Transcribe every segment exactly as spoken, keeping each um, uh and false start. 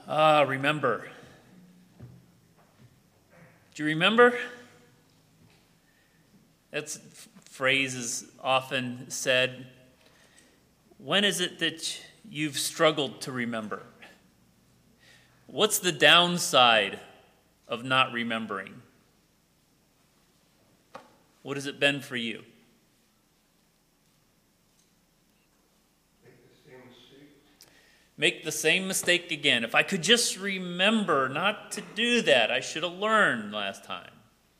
Ah, remember. Do you remember? That phrase is often said. When is it that you've struggled to remember? What's the downside of not remembering? What has it been for you? Make the same mistake again. If I could just remember not to do that, I should have learned last time.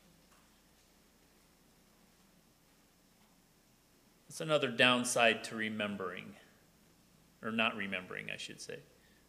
That's another downside to remembering, or not remembering, I should say.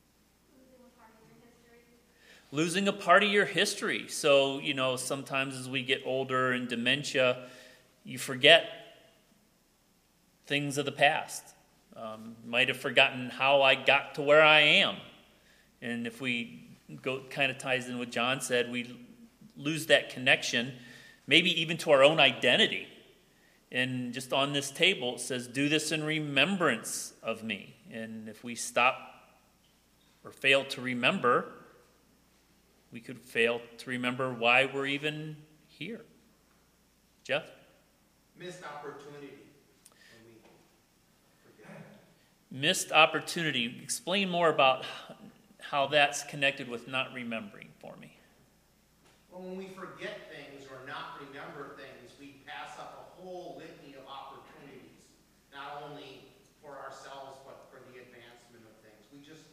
Losing a part of your history. So, you know, sometimes as we get older and dementia, you forget things of the past. Um, might have forgotten how I got to where I am. And if we go, kind of ties in what John said, we lose that connection, maybe even to our own identity. And just on this table, it says, do this in remembrance of me. And if we stop or fail to remember, we could fail to remember why we're even here. Jeff? Missed opportunity. Missed opportunity. Explain more about how that's connected with not remembering for me. Well, when we forget things or not remember things, we pass up a whole litany of opportunities, not only for ourselves, but for the advancement of things. We just...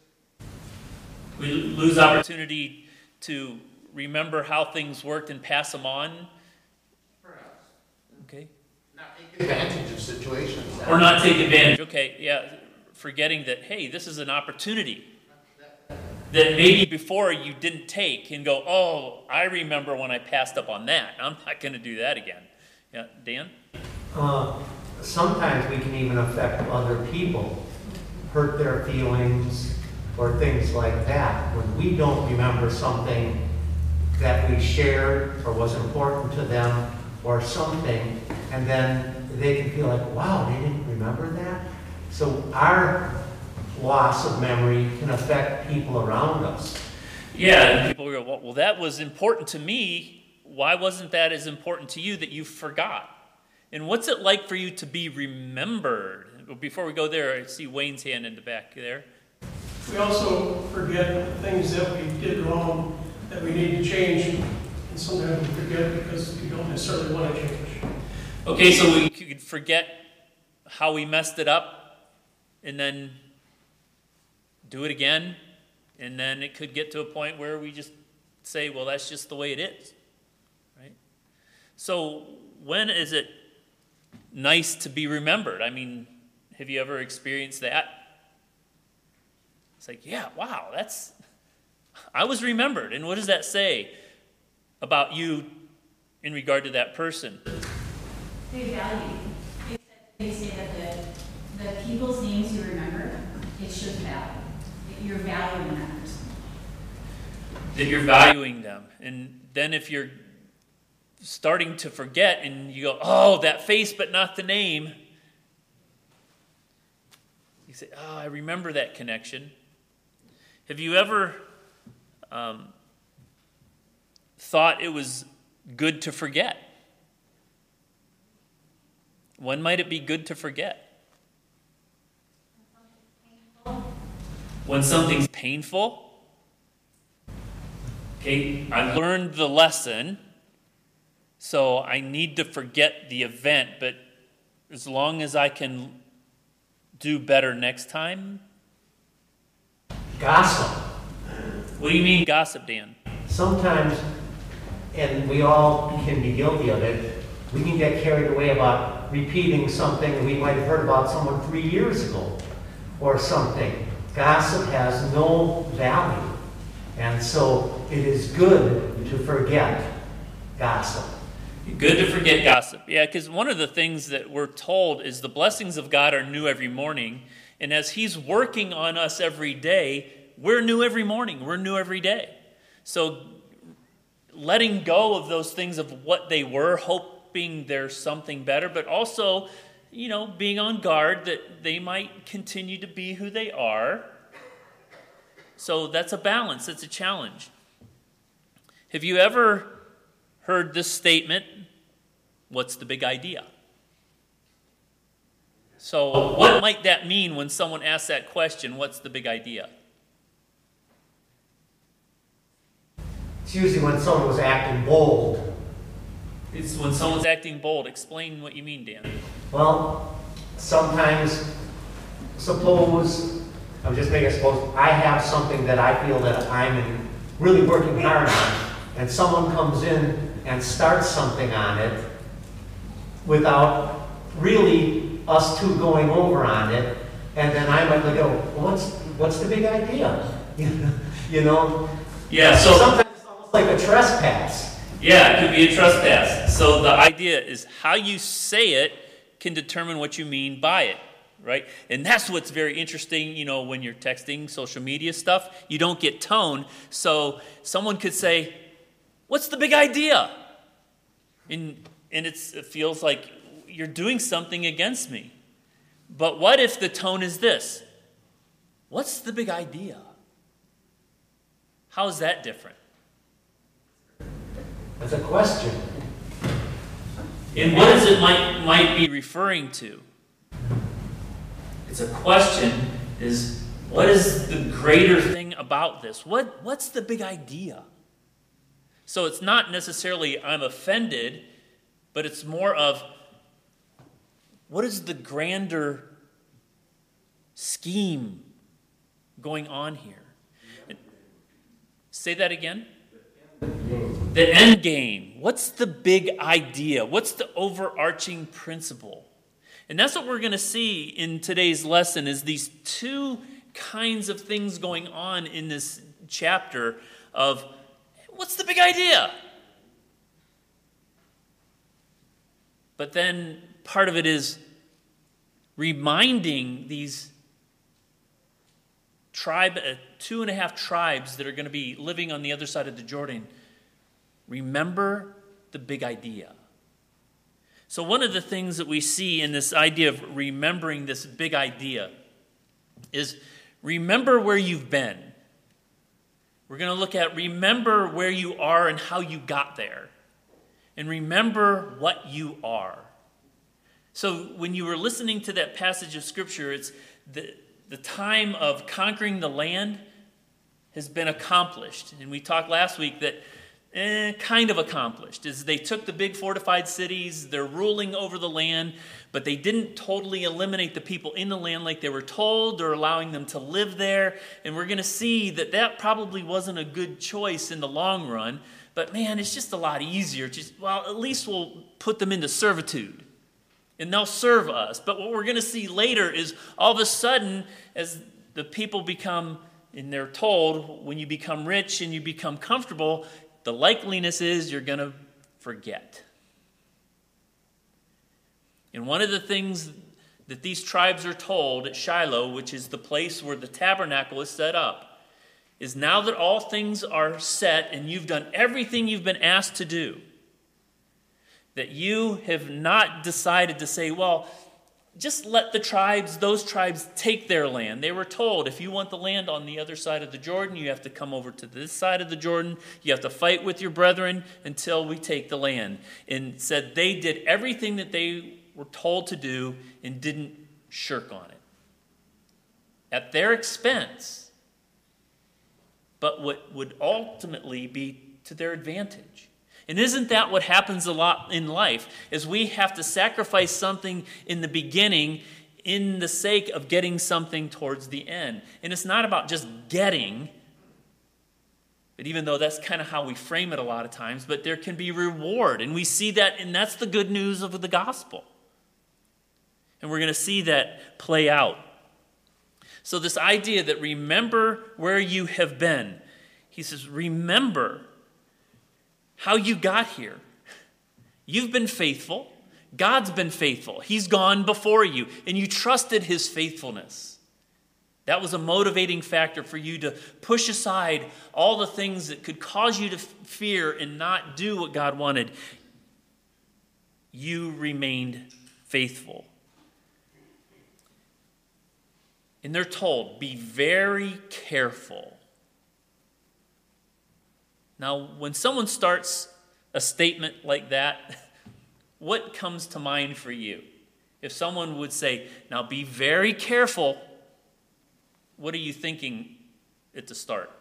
We lose opportunity to remember how things worked and pass them on. Perhaps. Okay. Not take advantage of situations. Or not take advantage. Okay, yeah. Forgetting that, hey, this is an opportunity that maybe before you didn't take and go, oh, I remember when I passed up on that. I'm not going to do that again. Yeah, Dan? Uh, sometimes we can even affect other people, hurt their feelings, or things like that. When we don't remember something that we shared or was important to them or something, and then they can feel like, wow, they didn't remember that? So our loss of memory can affect people around us. Yeah, and people go, well, well, that was important to me. Why wasn't that as important to you that you forgot? And what's it like for you to be remembered? Before we go there, I see Wayne's hand in the back there. We also forget the things that we did wrong that we need to change, and sometimes we forget because we don't necessarily want to change. Okay, so we could forget how we messed it up, and then do it again, and then it could get to a point where we just say, well, that's just the way it is, right? So when is it nice to be remembered? I mean, have you ever experienced that? It's like, yeah, wow, that's, I was remembered. And what does that say about you in regard to that person? They value. They say that the, the people's names you remember, it shows value. That you're valuing that person. That you're valuing them. And then if you're starting to forget and you go, oh, that face but not the name, you say, oh, I remember that connection. Have you ever um, thought it was good to forget? When might it be good to forget? When something's painful. Okay, I learned the lesson, so I need to forget the event, but as long as I can do better next time. Gossip. What do you mean gossip, Dan? Sometimes, and we all can be guilty of it, we can get carried away about repeating something we might have heard about someone three years ago or something. Gossip has no value. And so it is good to forget gossip. Good to forget gossip. Yeah, because one of the things that we're told is the blessings of God are new every morning. And as He's working on us every day, we're new every morning. We're new every day. So letting go of those things of what they were, hoping there's something better, but also, you know, being on guard that they might continue to be who they are. So that's a balance. It's a challenge. Have you ever heard this statement, what's the big idea? So what might that mean when someone asks that question, what's the big idea? It's usually when someone was acting bold. It's when someone's acting bold. Explain what you mean, Dan. Well, sometimes, suppose, I'm just making suppose, I have something that I feel that I'm really working hard on, and someone comes in and starts something on it without really us two going over on it, and then I might go, well, what's, what's the big idea? You know? Yeah, so sometimes it's almost like a trespass. Yeah, it could be a trespass. So the idea is how you say it can determine what you mean by it, right? And that's what's very interesting, you know, when you're texting social media stuff, you don't get tone. So someone could say, what's the big idea? And, and it's, it feels like you're doing something against me. But what if the tone is this? What's the big idea? How is that different? That's a question. And what is it might, might be referring to? It's a question, is what is the greater thing about this? What, what's the big idea? So it's not necessarily I'm offended, but it's more of what is the grander scheme going on here? Say that again. The end game. What's the big idea? What's the overarching principle? And that's what we're going to see in today's lesson is these two kinds of things going on in this chapter of what's the big idea? But then part of it is reminding these tribe, uh, two and a half tribes that are going to be living on the other side of the Jordan, remember the big idea. So one of the things that we see in this idea of remembering this big idea is remember where you've been. We're going to look at remember where you are and how you got there. And remember what you are. So when you were listening to that passage of Scripture, it's the, the time of conquering the land has been accomplished. And we talked last week that eh, kind of accomplished. Is they took the big fortified cities, they're ruling over the land, but they didn't totally eliminate the people in the land like they were told. They're allowing them to live there. And we're going to see that that probably wasn't a good choice in the long run. But man, it's just a lot easier. Just, well, at least we'll put them into servitude. And they'll serve us. But what we're going to see later is all of a sudden, as the people become, and they're told, when you become rich and you become comfortable, the likeliness is you're going to forget. And one of the things that these tribes are told at Shiloh, which is the place where the tabernacle is set up, is now that all things are set and you've done everything you've been asked to do, that you have not decided to say, well, just let the tribes, those tribes, take their land. They were told, if you want the land on the other side of the Jordan, you have to come over to this side of the Jordan. You have to fight with your brethren until we take the land. And said they did everything that they were told to do and didn't shirk on it. At their expense, but what would ultimately be to their advantage. And isn't that what happens a lot in life? Is we have to sacrifice something in the beginning in the sake of getting something towards the end. And it's not about just getting, but even though that's kind of how we frame it a lot of times, but there can be reward. And we see that, and that's the good news of the gospel. And we're going to see that play out. So this idea that remember where you have been. He says, remember how you got here. You've been faithful. God's been faithful. He's gone before you, and you trusted his faithfulness. That was a motivating factor for you to push aside all the things that could cause you to fear and not do what God wanted. You remained faithful. And they're told, be very careful Now, when someone starts a statement like that, what comes to mind for you? If someone would say, now be very careful, what are you thinking at the start?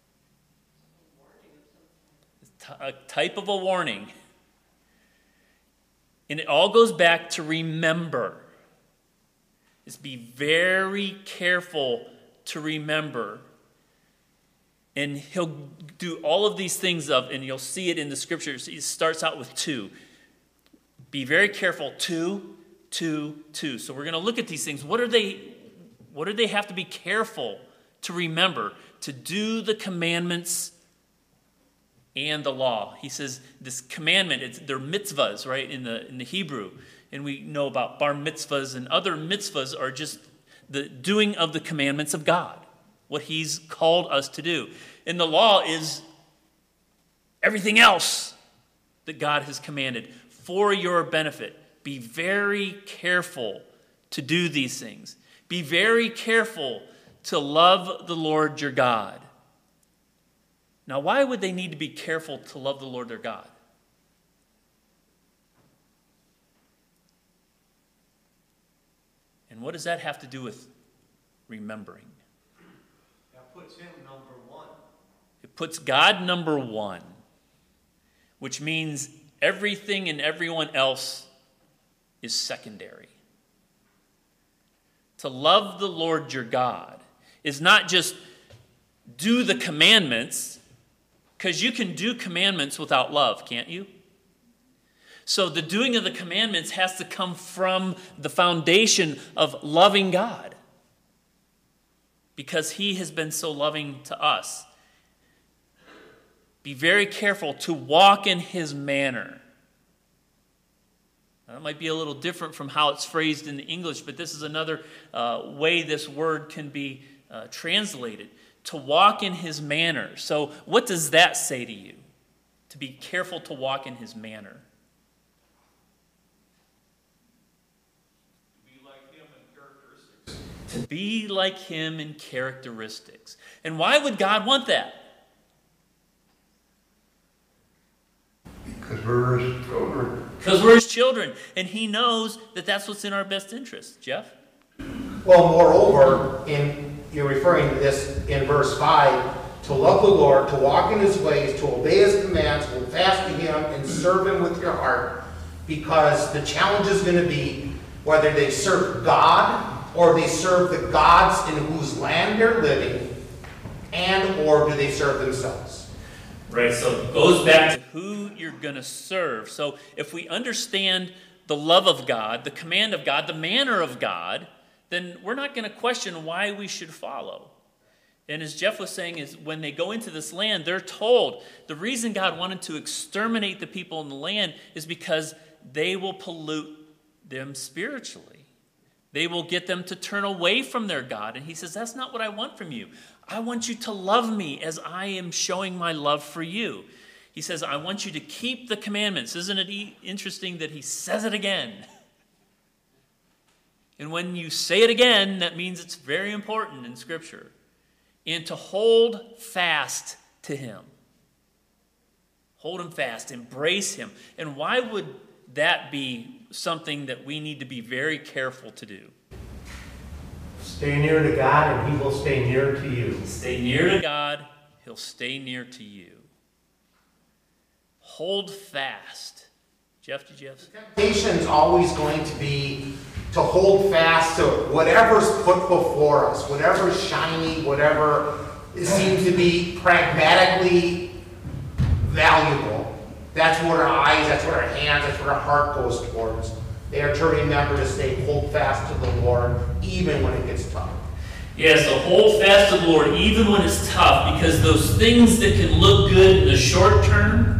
A type of a warning. And it all goes back to remember. Is be very careful to remember. And he'll do all of these things of, and you'll see it in the scriptures. It starts out with two. Be very careful, two, two, two. So we're going to look at these things. What are they, what do they have to be careful to remember? To do the commandments and the law. He says this commandment, it's, they're mitzvahs, right, in the in the Hebrew. And we know about bar mitzvahs and other mitzvahs are just the doing of the commandments of God, what he's called us to do. And the law is everything else that God has commanded for your benefit. Be very careful to do these things. Be very careful to love the Lord your God. Now, why would they need to be careful to love the Lord their God? And what does that have to do with remembering? That puts him number one. It puts God number one, which means everything and everyone else is secondary. To love the Lord your God is not just do the commandments, because you can do commandments without love, can't you? So the doing of the commandments has to come from the foundation of loving God, because he has been so loving to us. Be very careful to walk in his manner. Now, that might be a little different from how it's phrased in the English, but this is another uh, way this word can be uh, translated. To walk in his manner. So what does that say to you? To be careful to walk in his manner. To be like him in characteristics. To be like him in characteristics. And why would God want that? Because we're his children. Because we're his children. And he knows that that's what's in our best interest. Jeff? Well, moreover, in you're referring to this in verse five, to love the Lord, to walk in his ways, to obey his commands, hold fast to him, and serve him with your heart, because the challenge is going to be whether they serve God or they serve the gods in whose land they're living, and or do they serve themselves. Right, so it goes back to who you're going to serve. So if we understand the love of God, the command of God, the manner of God, then we're not going to question why we should follow. And as Jeff was saying, is when they go into this land, they're told the reason God wanted to exterminate the people in the land is because they will pollute them spiritually. They will get them to turn away from their God. And he says, that's not what I want from you. I want you to love me as I am showing my love for you. He says, I want you to keep the commandments. Isn't it interesting that he says it again? And when you say it again, that means it's very important in Scripture. And to hold fast to him. Hold him fast. Embrace him. And why would that be something that we need to be very careful to do? Stay near to God and he will stay near to you. Stay near to God, he'll stay near to you. Hold fast. Jeff, did you have something? Temptation is always going to be to hold fast to whatever's put before us, whatever's shiny, whatever seems to be pragmatically valuable. That's what our eyes, that's what our hands, that's what our heart goes towards. They are to remember to stay hold fast to the Lord, even when it gets tough. Yeah, so hold fast to the Lord even when it's tough, because those things that can look good in the short term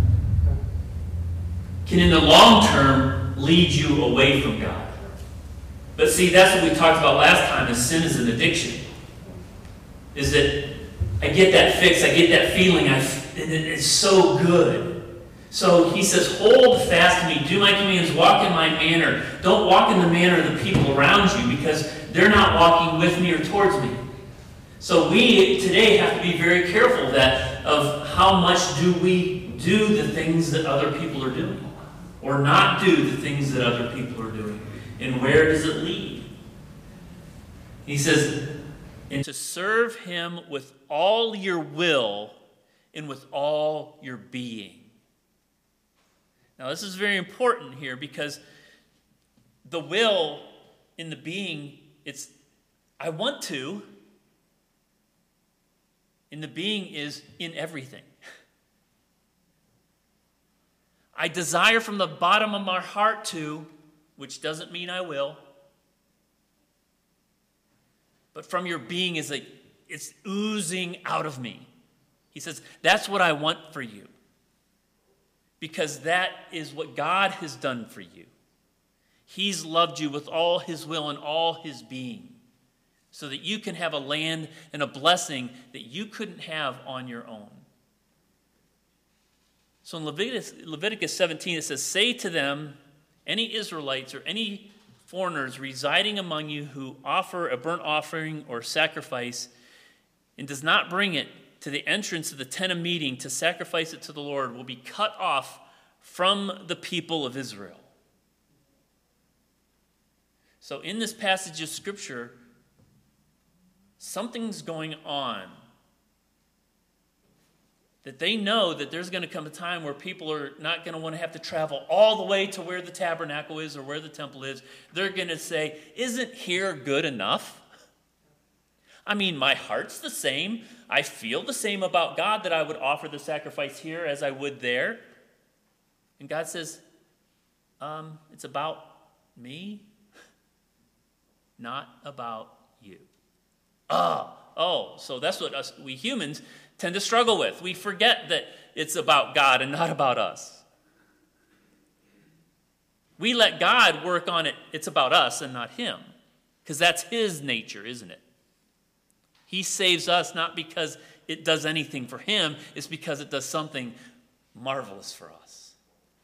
can in the long term lead you away from God. But see, that's what we talked about last time, is sin is an addiction. Is that I get that fix, I get that feeling, I, it's so good. So he says, hold fast to me, do my commands, walk in my manner. Don't walk in the manner of the people around you, because they're not walking with me or towards me. So we today have to be very careful that of how much do we do the things that other people are doing, or not do the things that other people are doing, and where does it lead? He says, and to serve him with all your will and with all your being. Now, this is very important here because the will in the being, it's, I want to, and the being is in everything. I desire from the bottom of my heart to, which doesn't mean I will, but from your being is like, it's oozing out of me. He says, that's what I want for you. Because that is what God has done for you. He's loved you with all his will and all his being, so that you can have a land and a blessing that you couldn't have on your own. So in Leviticus, Leviticus seventeen, it says, say to them, any Israelites or any foreigners residing among you who offer a burnt offering or sacrifice and does not bring it to the entrance of the tent of meeting to sacrifice it to the Lord will be cut off from the people of Israel. So in this passage of Scripture, something's going on that they know that there's going to come a time where people are not going to want to have to travel all the way to where the tabernacle is or where the temple is. They're going to say, isn't here good enough? I mean, my heart's the same. I feel the same about God that I would offer the sacrifice here as I would there. And God says, um, it's about me, not about you. Oh, oh, so that's what us, we humans tend to struggle with. We forget that it's about God and not about us. We let God work on it. It's about us and not him, because that's his nature, isn't it? He saves us not because it does anything for him. It's because it does something marvelous for us.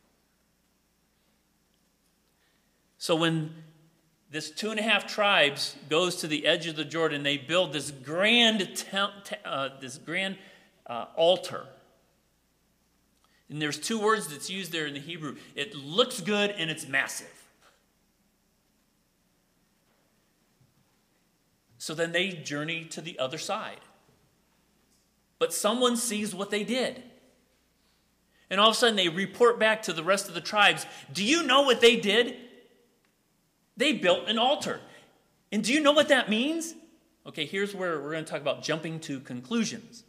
So when this two and a half tribes goes to the edge of the Jordan, they build this grand, temp, uh, this grand uh, altar. And there's two words that's used there in the Hebrew. It looks good and it's massive. So then they journey to the other side. But someone sees what they did. And all of a sudden they report back to the rest of the tribes. Do you know what they did? They built an altar. And do you know what that means? Okay, here's where we're going to talk about jumping to conclusions.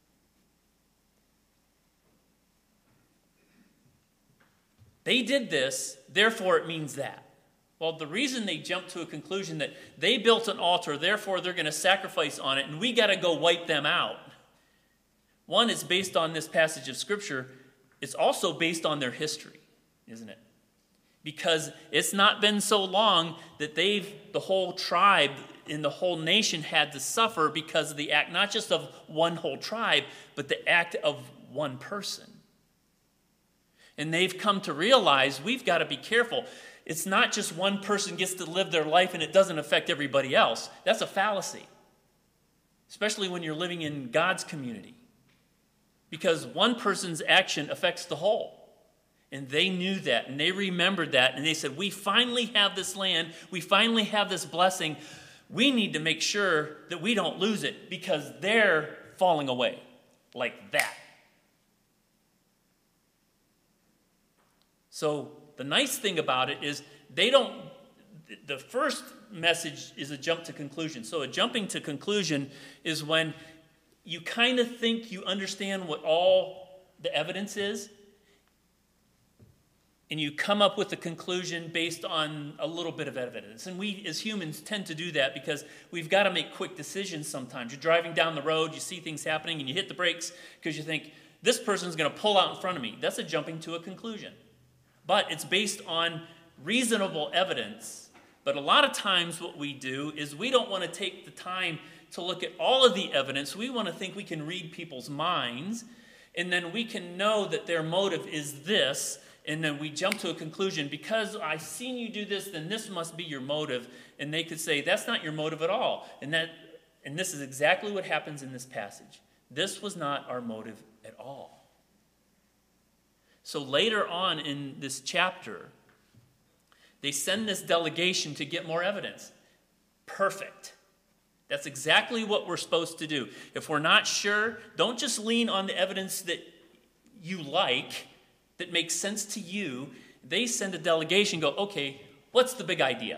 They did this, therefore it means that. Well, the reason they jumped to a conclusion that they built an altar, therefore they're going to sacrifice on it, and we got to go wipe them out. One is based on this passage of Scripture. It's also based on their history, isn't it? Because it's not been so long that they've, the whole tribe and the whole nation had to suffer because of the act, not just of one whole tribe, but the act of one person. And they've come to realize we've got to be careful. It's not just one person gets to live their life and it doesn't affect everybody else. That's a fallacy, especially when you're living in God's community, because one person's action affects the whole. And they knew that, and they remembered that, and they said, we finally have this land, we finally have this blessing. We need to make sure that we don't lose it because they're falling away like that. So the nice thing about it is they don't, the first message is a jump to conclusion. So a jumping to conclusion is when you kind of think you understand what all the evidence is, and you come up with a conclusion based on a little bit of evidence. And we as humans tend to do that because we've got to make quick decisions sometimes. You're driving down the road, you see things happening, and you hit the brakes because you think, this person's going to pull out in front of me. That's a jumping to a conclusion. But it's based on reasonable evidence. But a lot of times what we do is we don't want to take the time to look at all of the evidence. We want to think we can read people's minds, and then we can know that their motive is this, and then we jump to a conclusion. Because I've seen you do this, then this must be your motive. And they could say, that's not your motive at all. And that, and this is exactly what happens in this passage. This was not our motive at all. So later on in this chapter, they send this delegation to get more evidence. Perfect. That's exactly what we're supposed to do. If we're not sure, don't just lean on the evidence that you like, that makes sense to you. They send a delegation, go, okay, what's the big idea?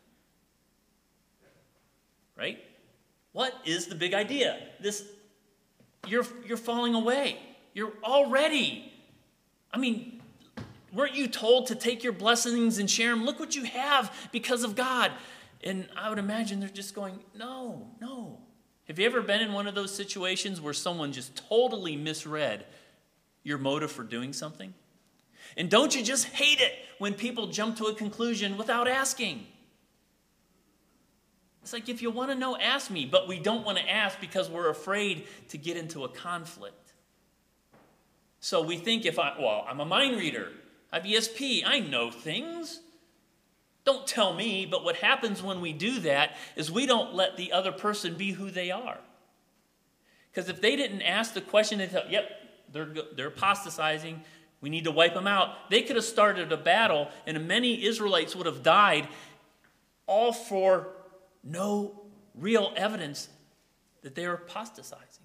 Right? What is the big idea? This, you're, you're falling away. You're already, I mean, weren't you told to take your blessings and share them? Look what you have because of God. And I would imagine they're just going, no, no. Have you ever been in one of those situations where someone just totally misread your motive for doing something? And don't you just hate it when people jump to a conclusion without asking? It's like, if you want to know, ask me. But we don't want to ask because we're afraid to get into a conflict. So we think if I, well, I'm a mind reader. I have E S P. I know things. Don't tell me. But what happens when we do that is we don't let the other person be who they are. Because if they didn't ask the question, they thought, yep, they're, they're apostatizing. We need to wipe them out. They could have started a battle, and many Israelites would have died, all for no real evidence that they were apostatizing.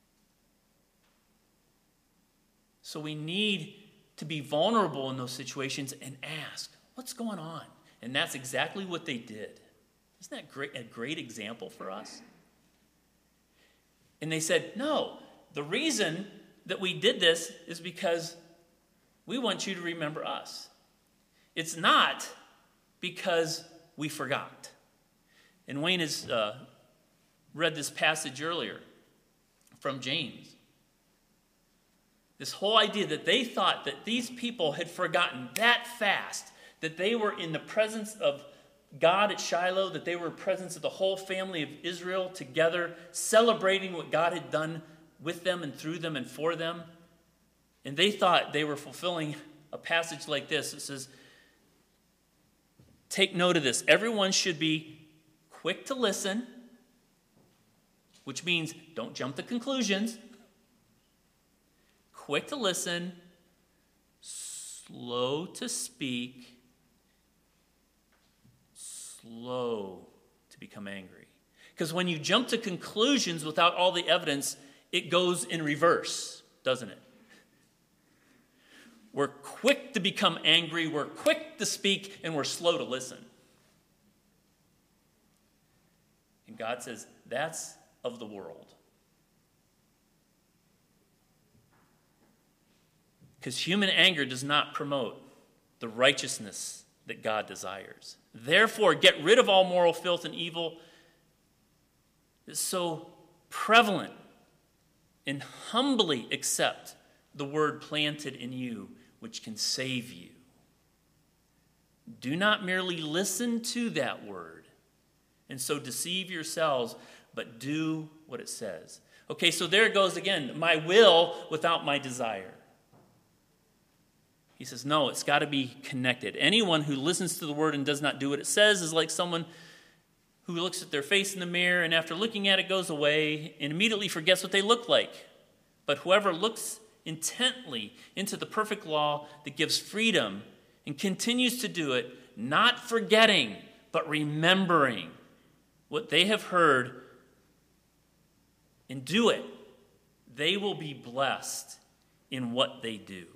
So we need to be vulnerable in those situations and ask, what's going on? And that's exactly what they did. Isn't that great, a great example for us? And they said, no, the reason that we did this is because we want you to remember us. It's not because we forgot. And Wayne has uh, read this passage earlier from James. This whole idea that they thought that these people had forgotten that fast, that they were in the presence of God at Shiloh, that they were in the presence of the whole family of Israel together, celebrating what God had done with them and through them and for them. And they thought they were fulfilling a passage like this. It says, take note of this. Everyone should be quick to listen, which means don't jump to conclusions. Quick to listen, slow to speak, slow to become angry. Because when you jump to conclusions without all the evidence, it goes in reverse, doesn't it? We're quick to become angry, we're quick to speak, and we're slow to listen. And God says, that's of the world. Because human anger does not promote the righteousness that God desires. Therefore, get rid of all moral filth and evil that's so prevalent, and humbly accept the word planted in you, which can save you. Do not merely listen to that word and so deceive yourselves, but do what it says. Okay, so there it goes again. My will without my desire. He says, no, it's got to be connected. Anyone who listens to the word and does not do what it says is like someone who looks at their face in the mirror and after looking at it goes away and immediately forgets what they look like. But whoever looks intently into the perfect law that gives freedom and continues to do it, not forgetting, but remembering what they have heard and do it, they will be blessed in what they do.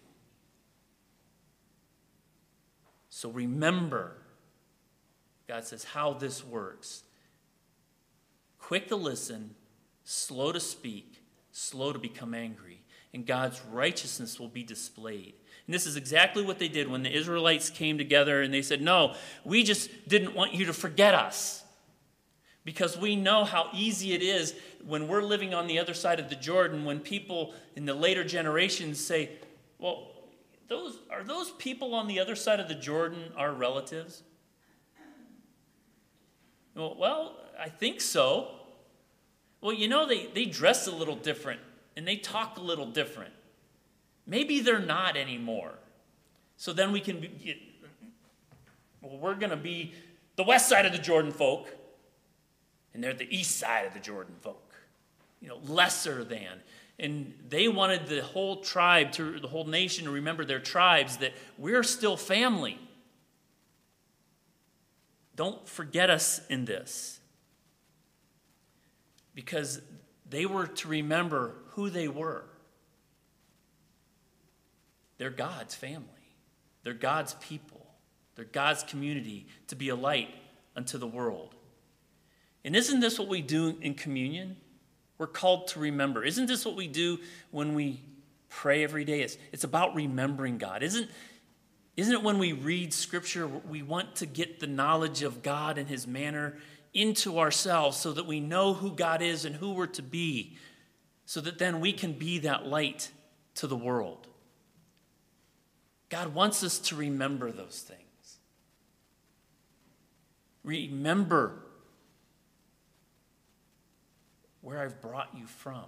So remember, God says, how this works. Quick to listen, slow to speak, slow to become angry, and God's righteousness will be displayed. And this is exactly what they did when the Israelites came together and they said, no, we just didn't want you to forget us. Because we know how easy it is when we're living on the other side of the Jordan, when people in the later generations say, well, those are those people on the other side of the Jordan our relatives? Well, well, I think so. Well, you know, they, they dress a little different and they talk a little different. Maybe they're not anymore. So then we can be, well, we're going to be the west side of the Jordan folk, and they're the east side of the Jordan folk. you know, lesser than. And they wanted the whole tribe, to the whole nation to remember their tribes, that we're still family. Don't forget us in this. Because they were to remember who they were. They're God's family. They're God's people. They're God's community to be a light unto the world. And isn't this what we do in communion? We're called to remember. Isn't this what we do when we pray every day? It's, it's about remembering God. Isn't, isn't it when we read Scripture, we want to get the knowledge of God and his manner into ourselves so that we know who God is and who we're to be, so that then we can be that light to the world. God wants us to remember those things. Remember where I've brought you from.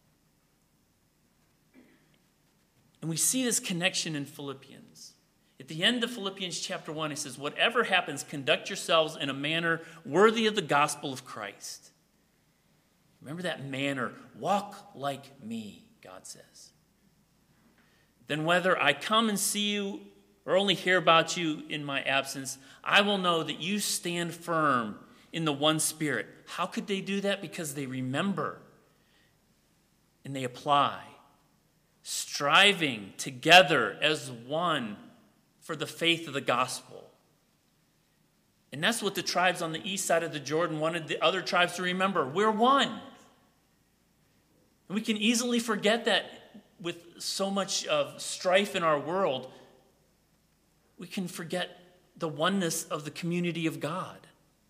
And we see this connection in Philippians. At the end of Philippians chapter one, it says, whatever happens, conduct yourselves in a manner worthy of the gospel of Christ. Remember that manner. Walk like me, God says. Then whether I come and see you or only hear about you in my absence, I will know that you stand firm in the one Spirit. How could they do that? Because they remember and they apply, striving together as one for the faith of the gospel. And that's what the tribes on the east side of the Jordan wanted the other tribes to remember. We're one. And we can easily forget that with so much of strife in our world. We can forget the oneness of the community of God.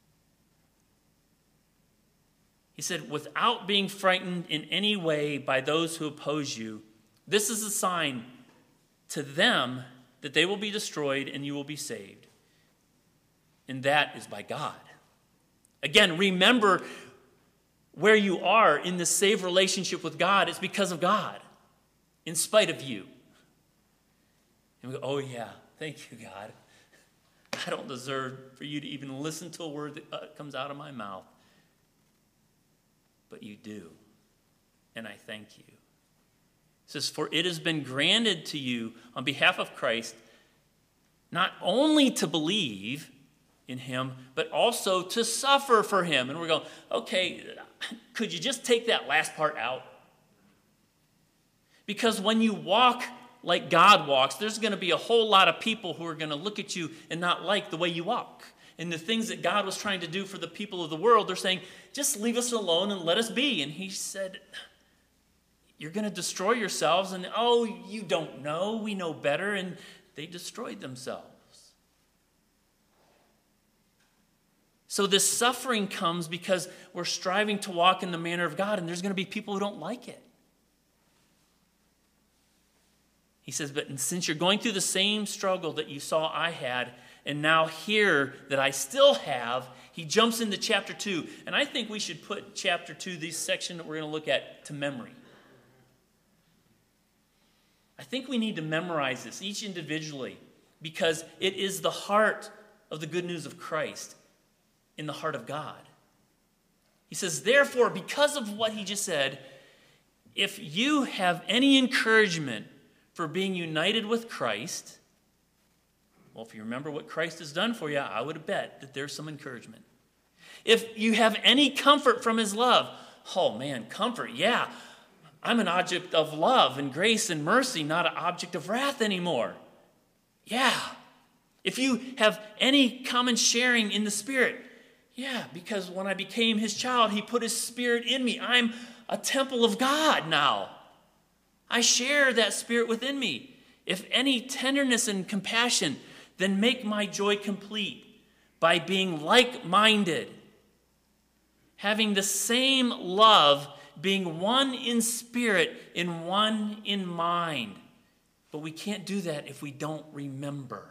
He said, without being frightened in any way by those who oppose you, this is a sign to them that they will be destroyed and you will be saved. And that is by God. Again, remember where you are in this saved relationship with God. It's because of God, in spite of you. And we go, oh yeah, thank you, God. I don't deserve for you to even listen to a word that uh, comes out of my mouth. But you do. And I thank you. It says, for it has been granted to you on behalf of Christ, not only to believe in him, but also to suffer for him. And we're going, okay, could you just take that last part out? Because when you walk like God walks, there's going to be a whole lot of people who are going to look at you and not like the way you walk. And the things that God was trying to do for the people of the world, they're saying, just leave us alone and let us be. And he said, you're going to destroy yourselves. And, oh, you don't know. We know better. And they destroyed themselves. So this suffering comes because we're striving to walk in the manner of God. And there's going to be people who don't like it. He says, but since you're going through the same struggle that you saw I had, and now hear that I still have, he jumps into chapter two. And I think we should put chapter two, this section that we're going to look at, to memory. I think we need to memorize this, each individually, because it is the heart of the good news of Christ in the heart of God. He says, therefore, because of what he just said, if you have any encouragement for being united with Christ, well, if you remember what Christ has done for you, I would bet that there's some encouragement. If you have any comfort from his love, oh man, comfort, yeah. I'm an object of love and grace and mercy, not an object of wrath anymore. Yeah. If you have any common sharing in the Spirit, yeah, because when I became his child, he put his Spirit in me. I'm a temple of God now. I share that Spirit within me. If any tenderness and compassion, then make my joy complete by being like-minded, having the same love, being one in spirit and one in mind. But we can't do that if we don't remember.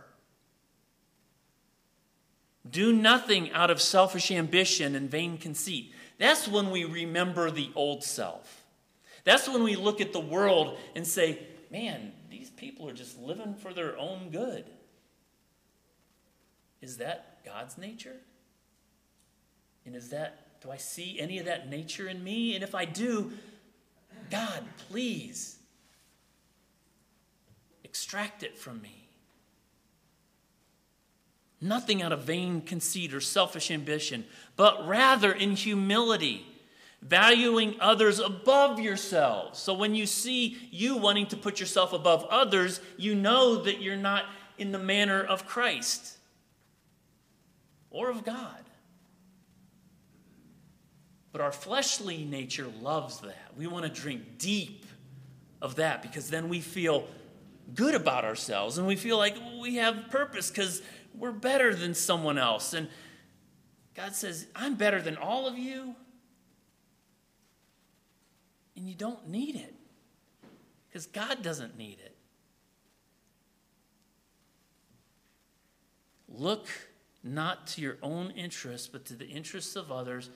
Do nothing out of selfish ambition and vain conceit. That's when we remember the old self. That's when we look at the world and say, man, these people are just living for their own good. Is that God's nature? And is that Do I see any of that nature in me? And if I do, God, please extract it from me. Nothing out of vain conceit or selfish ambition, but rather in humility, valuing others above yourselves. So when you see you wanting to put yourself above others, you know that you're not in the manner of Christ or of God. But our fleshly nature loves that. We want to drink deep of that because then we feel good about ourselves and we feel like we have purpose because we're better than someone else. And God says, I'm better than all of you. And you don't need it because God doesn't need it. Look not to your own interests, but to the interests of others.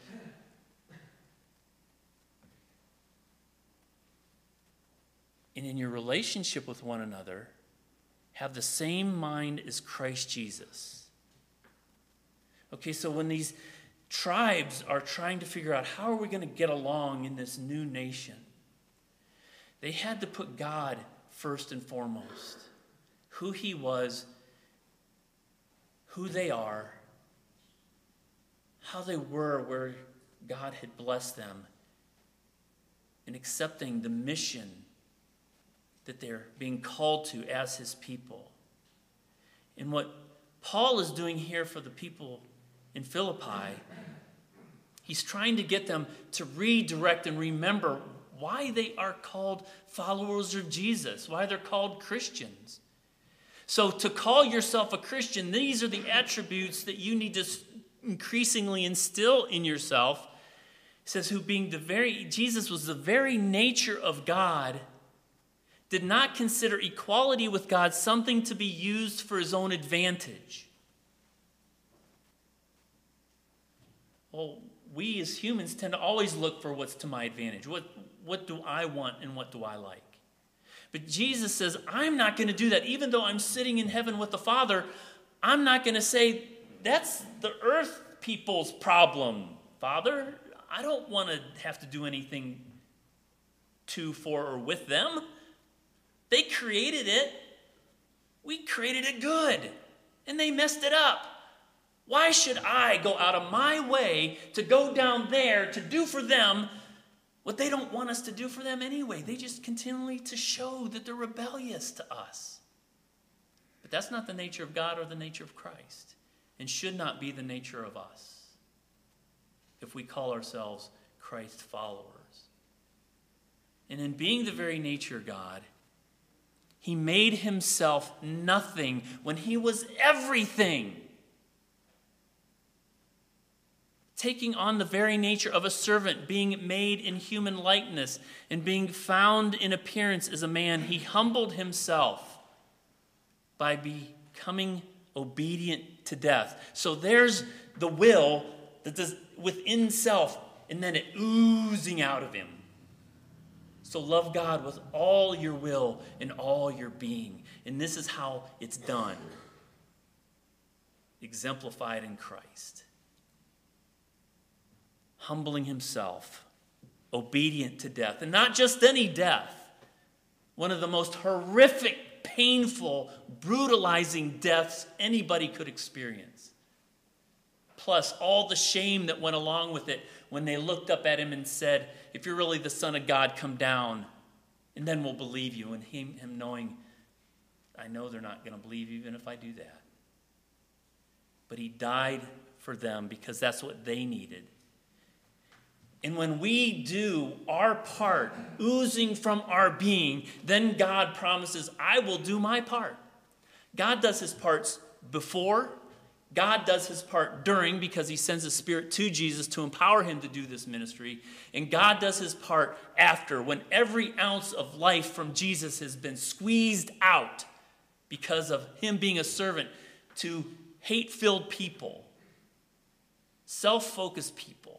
And in your relationship with one another, have the same mind as Christ Jesus. Okay, so when these tribes are trying to figure out how are we going to get along in this new nation, they had to put God first and foremost. Who he was, who they are, how they were where God had blessed them, and accepting the mission that they're being called to as his people. And what Paul is doing here for the people in Philippi, he's trying to get them to redirect and remember why they are called followers of Jesus, why they're called Christians. So to call yourself a Christian, these are the attributes that you need to increasingly instill in yourself. It says, who being the very, Jesus was the very nature of God, did not consider equality with God something to be used for his own advantage. Well, we as humans tend to always look for what's to my advantage. What, what do I want and what do I like? But Jesus says, I'm not going to do that. Even though I'm sitting in heaven with the Father, I'm not going to say, that's the earth people's problem, Father. I don't want to have to do anything to, for, or with them. They created it. We created it good. And they messed it up. Why should I go out of my way to go down there to do for them what they don't want us to do for them anyway? They just continually to show that they're rebellious to us. But that's not the nature of God or the nature of Christ, and should not be the nature of us if we call ourselves Christ followers. And in being the very nature of God, he made himself nothing when he was everything, taking on the very nature of a servant, being made in human likeness, and being found in appearance as a man. He humbled himself by becoming obedient to death. So there's the will that does within self, and then it oozing out of him. So love God with all your will and all your being. And this is how it's done. Exemplified in Christ. Humbling himself, obedient to death. And not just any death. One of the most horrific, painful, brutalizing deaths anybody could experience. Plus all the shame that went along with it when they looked up at him and said, if you're really the Son of God, come down, and then we'll believe you. And him, him knowing, I know they're not going to believe even if I do that. But he died for them because that's what they needed. And when we do our part, oozing from our being, then God promises, I will do my part. God does his parts before. God does his part during, because he sends his Spirit to Jesus to empower him to do this ministry. And God does his part after, when every ounce of life from Jesus has been squeezed out because of him being a servant to hate-filled people, self-focused people.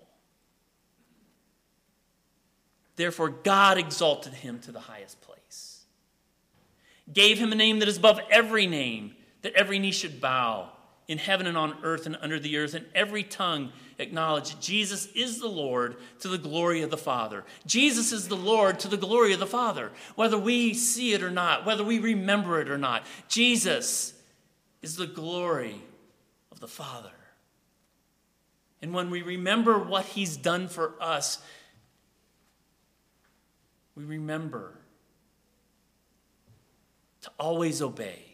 Therefore, God exalted him to the highest place, gave him a name that is above every name, that every knee should bow in heaven and on earth and under the earth, and every tongue acknowledge that Jesus is the Lord to the glory of the Father. Jesus is the Lord to the glory of the Father, whether we see it or not, whether we remember it or not. Jesus is the glory of the Father. And when we remember what he's done for us, we remember to always obey.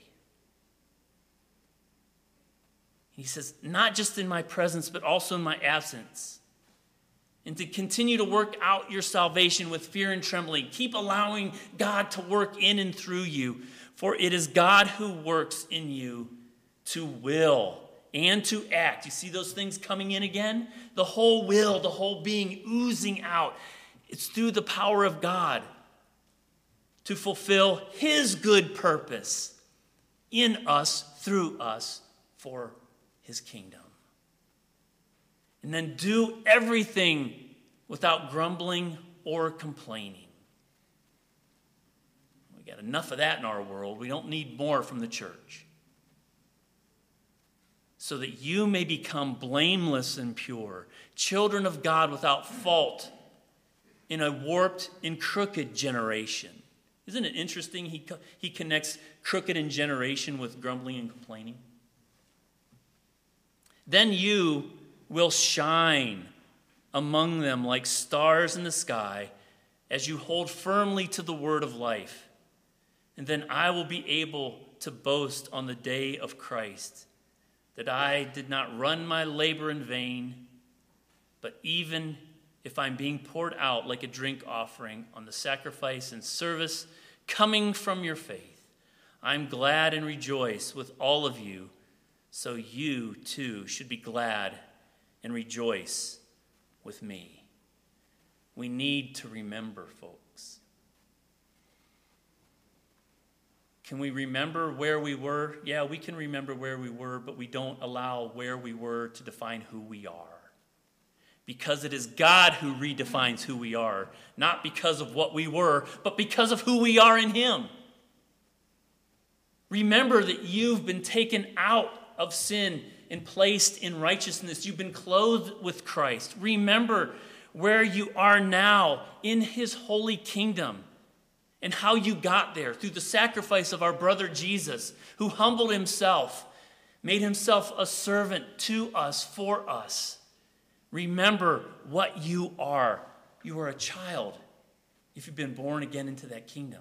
He says, not just in my presence, but also in my absence. And to continue to work out your salvation with fear and trembling. Keep allowing God to work in and through you. For it is God who works in you to will and to act. You see those things coming in again? The whole will, the whole being oozing out. It's through the power of God to fulfill his good purpose in us, through us, for his kingdom. And then do everything without grumbling or complaining. We got enough of that in our world. We don't need more from the church. So that you may become blameless and pure, children of God without fault in a warped and crooked generation. Isn't it interesting? He, he connects crooked and generation with grumbling and complaining. Then you will shine among them like stars in the sky as you hold firmly to the word of life. And then I will be able to boast on the day of Christ that I did not run my labor in vain, but even if I'm being poured out like a drink offering on the sacrifice and service coming from your faith, I'm glad and rejoice with all of you. So you, too, should be glad and rejoice with me. We need to remember, folks. Can we remember where we were? Yeah, we can remember where we were, but we don't allow where we were to define who we are. Because it is God who redefines who we are, not because of what we were, but because of who we are in him. Remember that you've been taken out of sin and placed in righteousness. You've been clothed with Christ. Remember where you are now in his holy kingdom and how you got there through the sacrifice of our brother Jesus, who humbled himself, made himself a servant to us, for us. Remember what you are. You are a child if you've been born again into that kingdom.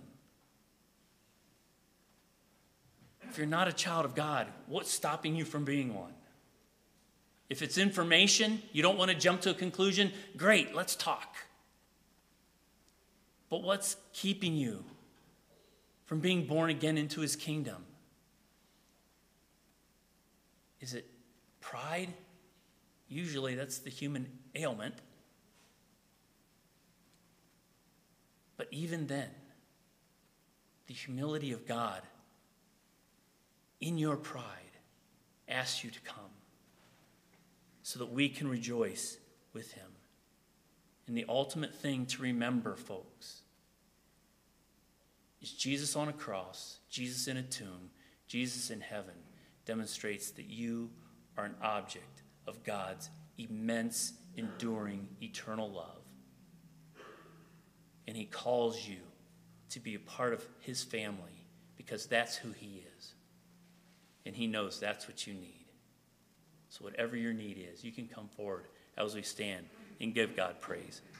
If you're not a child of God, what's stopping you from being one? If it's information, you don't want to jump to a conclusion, great, let's talk. But what's keeping you from being born again into his kingdom? Is it pride? Usually that's the human ailment. But even then, the humility of God in your pride asks you to come so that we can rejoice with him. And the ultimate thing to remember, folks, is Jesus on a cross, Jesus in a tomb, Jesus in heaven demonstrates that you are an object of God's immense, enduring, eternal love. And he calls you to be a part of his family because that's who he is. And he knows that's what you need. So whatever your need is, you can come forward as we stand and give God praise.